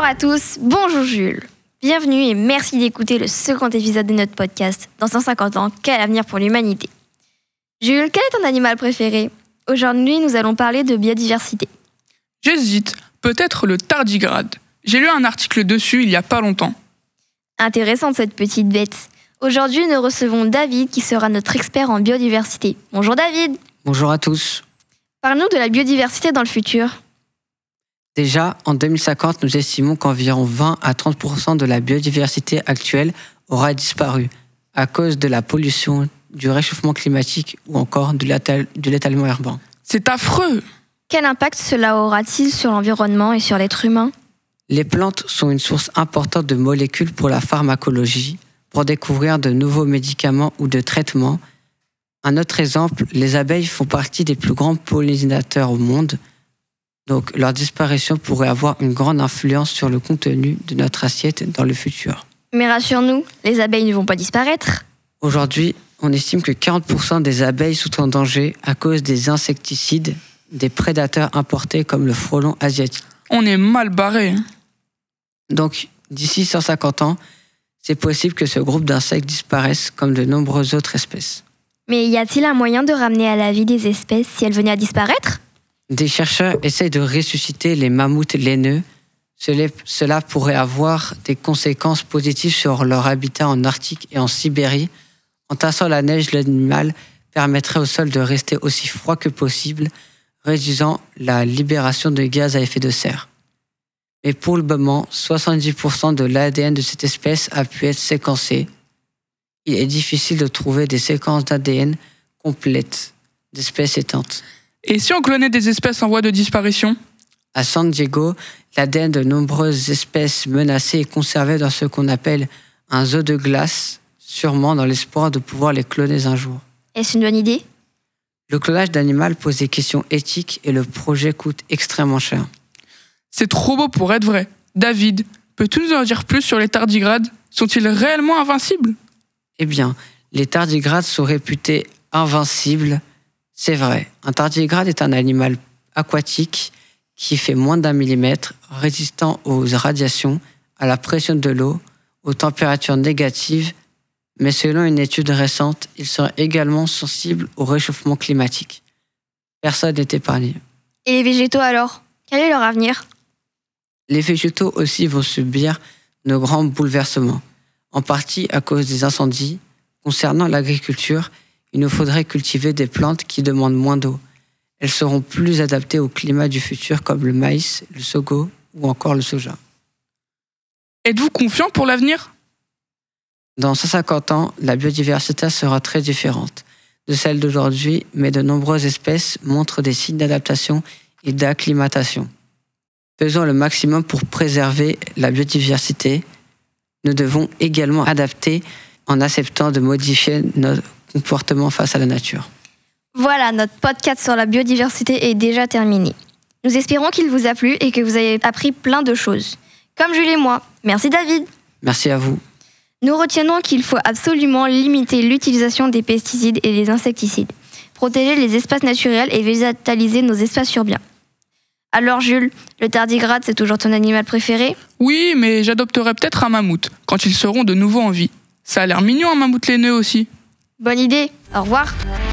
à tous, bonjour Jules. Bienvenue et merci d'écouter le second épisode de notre podcast. Dans 150 ans, quel avenir pour l'humanité? Jules, quel est ton animal préféré? Aujourd'hui, nous allons parler de biodiversité. J'hésite, peut-être le tardigrade. J'ai lu un article dessus il y a pas longtemps. Intéressante cette petite bête. Aujourd'hui, nous recevons David qui sera notre expert en biodiversité. Bonjour David. Bonjour à tous. Parle-nous de la biodiversité dans le futur. Déjà, en 2050, nous estimons qu'environ 20 à 30% de la biodiversité actuelle aura disparu à cause de la pollution, du réchauffement climatique ou encore de l'étalement urbain. C'est affreux! Quel impact cela aura-t-il sur l'environnement et sur l'être humain? Les plantes sont une source importante de molécules pour la pharmacologie, pour découvrir de nouveaux médicaments ou de traitements. Un autre exemple, les abeilles font partie des plus grands pollinisateurs au monde. Donc, leur disparition pourrait avoir une grande influence sur le contenu de notre assiette dans le futur. Mais rassure-nous, les abeilles ne vont pas disparaître. Aujourd'hui, on estime que 40% des abeilles sont en danger à cause des insecticides, des prédateurs importés comme le frelon asiatique. On est mal barré. Donc, d'ici 150 ans, c'est possible que ce groupe d'insectes disparaisse comme de nombreuses autres espèces. Mais y a-t-il un moyen de ramener à la vie des espèces si elles venaient à disparaître? Des chercheurs essayent de ressusciter les mammouths laineux. Cela pourrait avoir des conséquences positives sur leur habitat en Arctique et en Sibérie. En tassant la neige, l'animal permettrait au sol de rester aussi froid que possible, réduisant la libération de gaz à effet de serre. Mais pour le moment, 70% de l'ADN de cette espèce a pu être séquencé. Il est difficile de trouver des séquences d'ADN complètes d'espèces éteintes. Et si on clonait des espèces en voie de disparition? À San Diego, l'ADN de nombreuses espèces menacées est conservé dans ce qu'on appelle un zoo de glace, sûrement dans l'espoir de pouvoir les cloner un jour. Est-ce une bonne idée? Le clonage d'animal pose des questions éthiques et le projet coûte extrêmement cher. C'est trop beau pour être vrai. David, peux-tu nous en dire plus sur les tardigrades? Sont-ils réellement invincibles? Eh bien, les tardigrades sont réputés invincibles. C'est vrai, un tardigrade est un animal aquatique qui fait moins d'1 millimètre, résistant aux radiations, à la pression de l'eau, aux températures négatives, mais selon une étude récente, il serait également sensible au réchauffement climatique. Personne n'est épargné. Et les végétaux alors? Quel est leur avenir? Les végétaux aussi vont subir de grands bouleversements, en partie à cause des incendies. Concernant l'agriculture, il nous faudrait cultiver des plantes qui demandent moins d'eau. Elles seront plus adaptées au climat du futur comme le maïs, le sorgho ou encore le soja. Êtes-vous confiant pour l'avenir? Dans 150 ans, la biodiversité sera très différente de celle d'aujourd'hui, mais de nombreuses espèces montrent des signes d'adaptation et d'acclimatation. Faisons le maximum pour préserver la biodiversité. Nous devons également adapter en acceptant de modifier notre comportement face à la nature. Voilà, notre podcast sur la biodiversité est déjà terminé. Nous espérons qu'il vous a plu et que vous avez appris plein de choses. Comme Jules et moi. Merci David. Merci à vous. Nous retiendrons qu'il faut absolument limiter l'utilisation des pesticides et des insecticides, protéger les espaces naturels et végétaliser nos espaces urbains. Alors Jules, le tardigrade, c'est toujours ton animal préféré? Oui, mais j'adopterai peut-être un mammouth quand ils seront de nouveau en vie. Ça a l'air mignon un mammouth laineux aussi. Bonne idée, au revoir.